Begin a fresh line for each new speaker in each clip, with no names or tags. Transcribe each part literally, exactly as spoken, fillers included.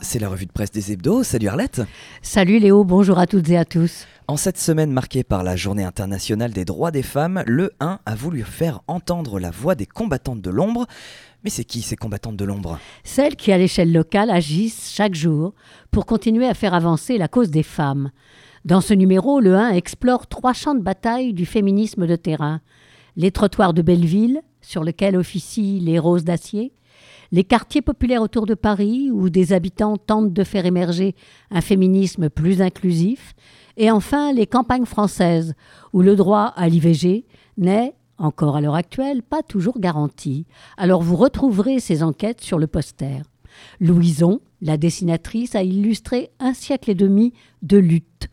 C'est la revue de presse des hebdos. Salut Arlette.
Salut Léo, bonjour à toutes et à tous.
En cette semaine marquée par la Journée internationale des droits des femmes, le un a voulu faire entendre la voix des combattantes de l'ombre. Mais c'est qui ces combattantes de l'ombre ?
Celles qui, à l'échelle locale, agissent chaque jour pour continuer à faire avancer la cause des femmes. Dans ce numéro, le un explore trois champs de bataille du féminisme de terrain. Les trottoirs de Belleville, sur lesquels officient les roses d'acier, les quartiers populaires autour de Paris, où des habitants tentent de faire émerger un féminisme plus inclusif, et enfin les campagnes françaises, où le droit à l'I V G n'est, encore à l'heure actuelle, pas toujours garanti. Alors vous retrouverez ces enquêtes sur le poster. Louison, la dessinatrice, a illustré un siècle et demi de lutte.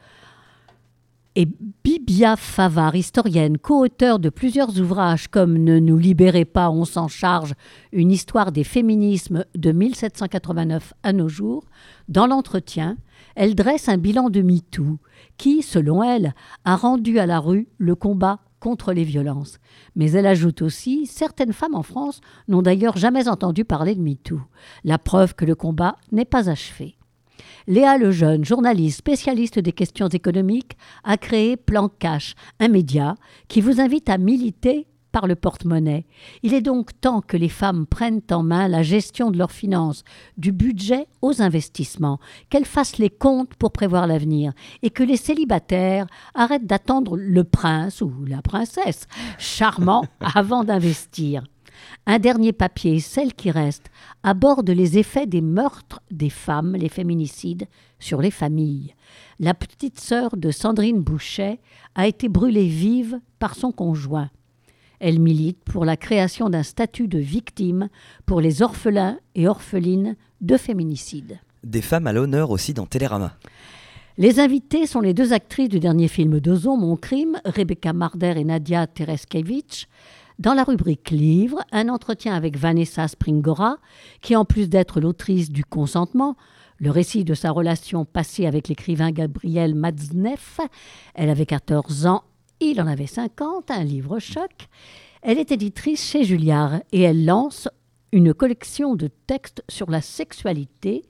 Et Bibia Favard, historienne, co-auteure de plusieurs ouvrages comme « Ne nous libérez pas, on s'en charge », une histoire des féminismes de mille sept cent quatre-vingt-neuf à nos jours, dans l'entretien, elle dresse un bilan de MeToo qui, selon elle, a rendu à la rue le combat contre les violences. Mais elle ajoute aussi « Certaines femmes en France n'ont d'ailleurs jamais entendu parler de MeToo », la preuve que le combat n'est pas achevé. Léa Lejeune, journaliste spécialiste des questions économiques, a créé Plan Cash, un média qui vous invite à militer par le porte-monnaie. Il est donc temps que les femmes prennent en main la gestion de leurs finances, du budget aux investissements, qu'elles fassent les comptes pour prévoir l'avenir et que les célibataires arrêtent d'attendre le prince ou la princesse charmant avant d'investir. Un dernier papier, Celle qui reste, aborde les effets des meurtres des femmes, les féminicides, sur les familles. La petite sœur de Sandrine Bouchet a été brûlée vive par son conjoint. Elle milite pour la création d'un statut de victime pour les orphelins et orphelines de féminicides.
Des femmes à l'honneur aussi dans Télérama.
Les invitées sont les deux actrices du dernier film d'Ozon, Mon crime, Rebecca Marder et Nadia Tereskevich. Dans la rubrique Livre, un entretien avec Vanessa Springora, qui en plus d'être l'autrice du Consentement, le récit de sa relation passée avec l'écrivain Gabriel Matzneff, elle avait quatorze ans, il en avait cinquante, un livre choc. Elle est éditrice chez Julliard et elle lance une collection de textes sur la sexualité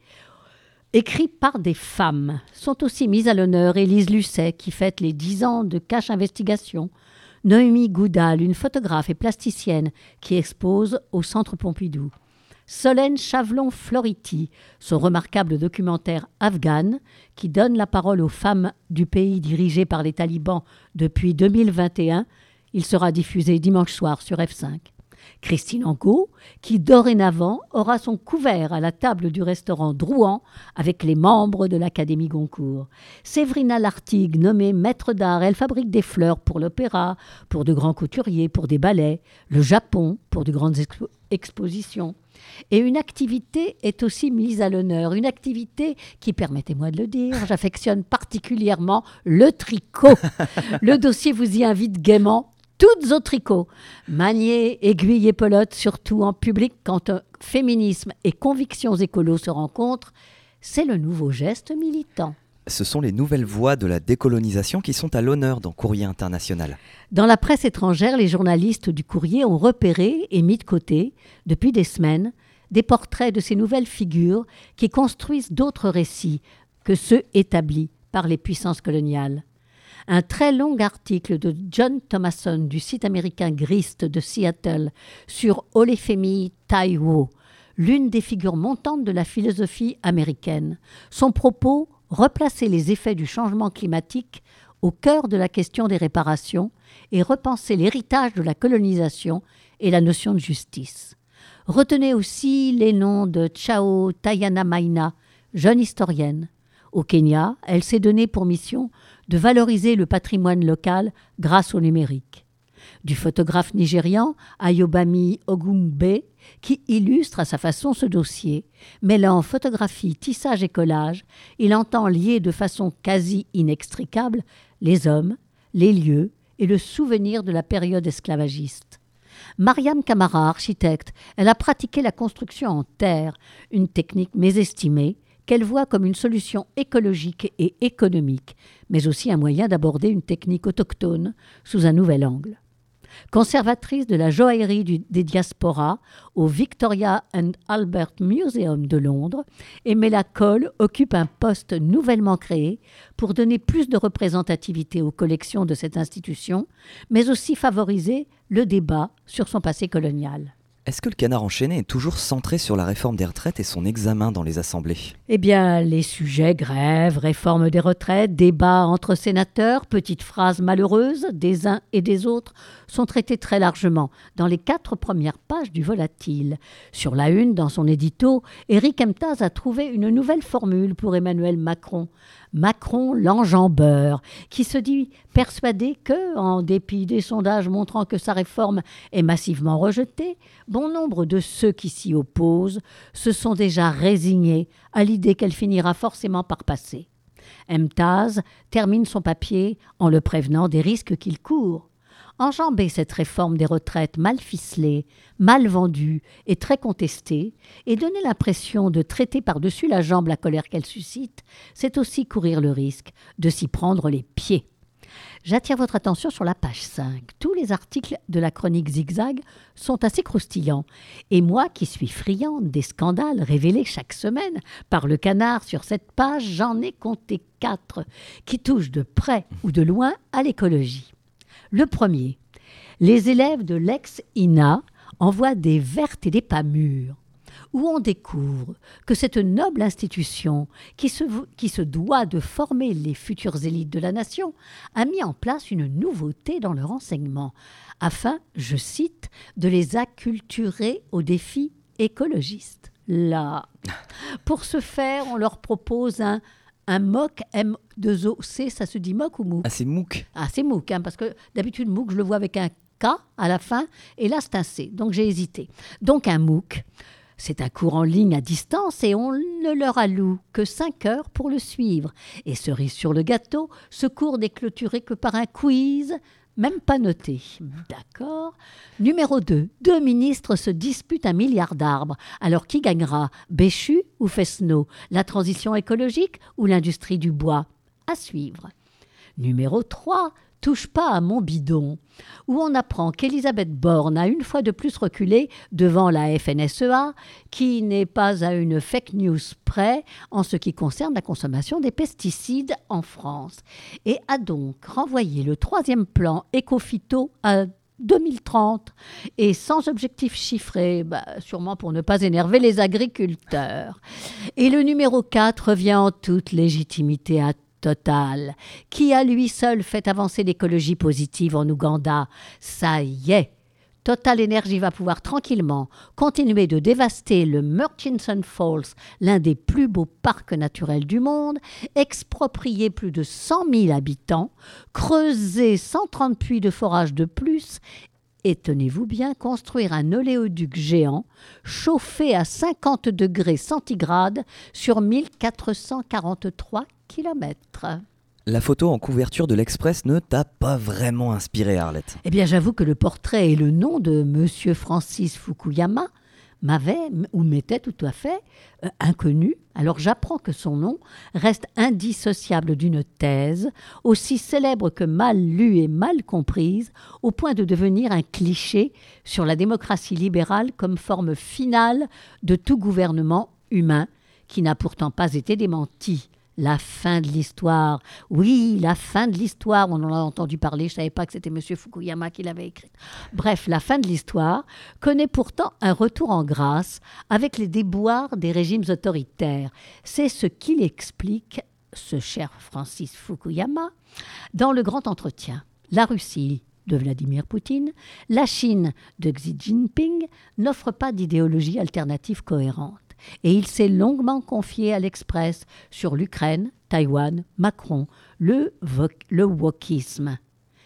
écrits par des femmes. Sont aussi mises à l'honneur Élise Lucet, qui fête les dix ans de Cache Investigation, Noémie Goudal, une photographe et plasticienne qui expose au Centre Pompidou. Solène Chavelon-Floriti, son remarquable documentaire Afghane, qui donne la parole aux femmes du pays dirigé par les talibans depuis deux mille vingt et un. Il sera diffusé dimanche soir sur F cinq. Christine Angot, qui dorénavant aura son couvert à la table du restaurant Drouan avec les membres de l'Académie Goncourt. Séverina Lartigue, nommée maître d'art, elle fabrique des fleurs pour l'opéra, pour de grands couturiers, pour des ballets, le Japon, pour de grandes expo- expositions. Et une activité est aussi mise à l'honneur, une activité qui, permettez-moi de le dire, j'affectionne particulièrement le tricot. Le dossier vous y invite gaiement. Toutes au tricot, manier, aiguille et pelote, surtout en public quand un féminisme et convictions écolos se rencontrent, c'est le nouveau geste militant.
Ce sont les nouvelles voies de la décolonisation qui sont à l'honneur dans Courrier International.
Dans la presse étrangère, les journalistes du Courrier ont repéré et mis de côté, depuis des semaines, des portraits de ces nouvelles figures qui construisent d'autres récits que ceux établis par les puissances coloniales. Un très long article de John Thomason du site américain Grist de Seattle sur Olufemi Taiwo, l'une des figures montantes de la philosophie américaine. Son propos, replacer les effets du changement climatique au cœur de la question des réparations et repenser l'héritage de la colonisation et la notion de justice. Retenez aussi les noms de Chao Tayana Maina, jeune historienne. Au Kenya, elle s'est donnée pour mission de valoriser le patrimoine local grâce au numérique. Du photographe nigérian Ayobami Ogumbe, qui illustre à sa façon ce dossier. Mêlant photographie, tissage et collage, il entend lier de façon quasi inextricable les hommes, les lieux et le souvenir de la période esclavagiste. Mariam Camara, architecte, elle a pratiqué la construction en terre, une technique mésestimée, qu'elle voit comme une solution écologique et économique, mais aussi un moyen d'aborder une technique autochtone sous un nouvel angle. Conservatrice de la joaillerie du, des diasporas au Victoria and Albert Museum de Londres, Emela Cole occupe un poste nouvellement créé pour donner plus de représentativité aux collections de cette institution, mais aussi favoriser le débat sur son passé colonial.
Est-ce que le Canard enchaîné est toujours centré sur la réforme des retraites et son examen dans les assemblées ?
Eh bien, les sujets grève, réforme des retraites, débats entre sénateurs, petites phrases malheureuses des uns et des autres sont traités très largement dans les quatre premières pages du Volatile. Sur la une, dans son édito, Éric Emtaz a trouvé une nouvelle formule pour Emmanuel Macron. Macron l'enjambeur, qui se dit persuadé que, en dépit des sondages montrant que sa réforme est massivement rejetée, bon nombre de ceux qui s'y opposent se sont déjà résignés à l'idée qu'elle finira forcément par passer. Emtaz termine son papier en le prévenant des risques qu'il court. Enjamber cette réforme des retraites mal ficelée, mal vendue et très contestée, et donner l'impression de traiter par-dessus la jambe la colère qu'elle suscite, c'est aussi courir le risque de s'y prendre les pieds. J'attire votre attention sur la page cinq. Tous les articles de la chronique Zigzag sont assez croustillants. Et moi, qui suis friande des scandales révélés chaque semaine par le Canard sur cette page, j'en ai compté quatre qui touchent de près ou de loin à l'écologie. Le premier, les élèves de l'ex-I N A envoient des vertes et des pas mûres, où on découvre que cette noble institution, qui se, qui se doit de former les futures élites de la nation, a mis en place une nouveauté dans leur enseignement, afin, je cite, de les acculturer aux défis écologistes. Là, pour ce faire, on leur propose un Un M O C, M deux O C, ça se dit M O C ou M O O C ?
Ah, c'est M O O C.
Ah, c'est M O O C, hein, parce que d'habitude, M O O C, je le vois avec un K à la fin, et là, c'est un C, donc j'ai hésité. Donc, un M O O C, c'est un cours en ligne à distance, et on ne leur alloue que cinq heures pour le suivre. Et cerise sur le gâteau, ce cours n'est clôturé que par un quiz, même pas noté. D'accord. Numéro deux. Deux ministres se disputent un milliard d'arbres. Alors qui gagnera ? Béchu ou Fesneau ? La transition écologique ou l'industrie du bois ? À suivre. Numéro trois. Touche pas à mon bidon, où on apprend qu'Elisabeth Borne a une fois de plus reculé devant la F N S E A, qui n'est pas à une fake news près en ce qui concerne la consommation des pesticides en France, et a donc renvoyé le troisième plan éco-phyto à deux mille trente, et sans objectif chiffré, bah, sûrement pour ne pas énerver les agriculteurs. Et le numéro quatre revient en toute légitimité à Total, qui à lui seul fait avancer l'écologie positive en Ouganda. Ça y est, Total Energy va pouvoir tranquillement continuer de dévaster le Murchison Falls, l'un des plus beaux parcs naturels du monde, exproprier plus de cent mille habitants, creuser cent trente puits de forage de plus et, tenez-vous bien, construire un oléoduc géant chauffé à cinquante degrés centigrades sur mille quatre cent quarante-trois kilomètres.
La photo en couverture de l'Express ne t'a pas vraiment inspiré, Arlette ?
Eh bien, j'avoue que le portrait et le nom de Monsieur Francis Fukuyama m'avaient, ou m'étaient tout à fait, euh, inconnus. Alors j'apprends que son nom reste indissociable d'une thèse, aussi célèbre que mal lue et mal comprise, au point de devenir un cliché sur la démocratie libérale comme forme finale de tout gouvernement humain, qui n'a pourtant pas été démenti. La fin de l'histoire. Oui, la fin de l'histoire. On en a entendu parler. Je ne savais pas que c'était M. Fukuyama qui l'avait écrite. Bref, la fin de l'histoire connaît pourtant un retour en grâce avec les déboires des régimes autoritaires. C'est ce qu'il explique, ce cher Francis Fukuyama, dans le grand entretien. La Russie de Vladimir Poutine, la Chine de Xi Jinping n'offrent pas d'idéologie alternative cohérente. Et il s'est longuement confié à l'Express sur l'Ukraine, Taïwan, Macron, le, vo- le wokisme.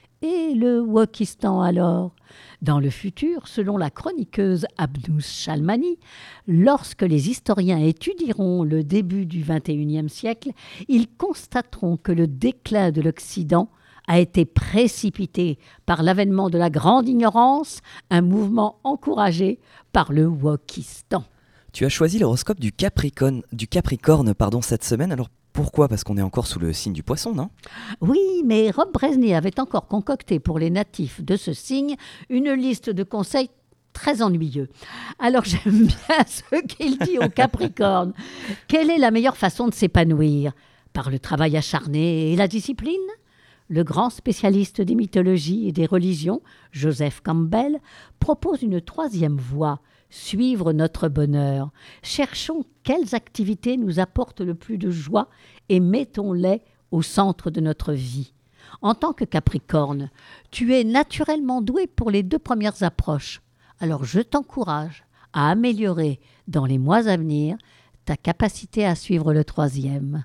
Et le wokistan alors ? Dans le futur, selon la chroniqueuse Abnous Chalmani, lorsque les historiens étudieront le début du vingt et unième siècle, ils constateront que le déclin de l'Occident a été précipité par l'avènement de la grande ignorance, un mouvement encouragé par le wokistan.
Tu as choisi l'horoscope du Capricorne, du Capricorne pardon, cette semaine, alors Pourquoi ? Parce qu'on est encore sous le signe du poisson, non ?
Oui, mais Rob Brezhnev avait encore concocté pour les natifs de ce signe une liste de conseils très ennuyeux. Alors j'aime bien ce qu'il dit au Capricorne. Quelle est la meilleure façon de s'épanouir ? Par le travail acharné et la discipline ? Le grand spécialiste des mythologies et des religions, Joseph Campbell, propose une troisième voie, suivre notre bonheur. Cherchons quelles activités nous apportent le plus de joie et mettons-les au centre de notre vie. En tant que Capricorne, tu es naturellement doué pour les deux premières approches. Alors je t'encourage à améliorer dans les mois à venir ta capacité à suivre le troisième.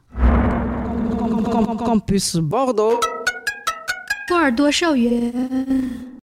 Campus Bordeaux.
波尔多校园。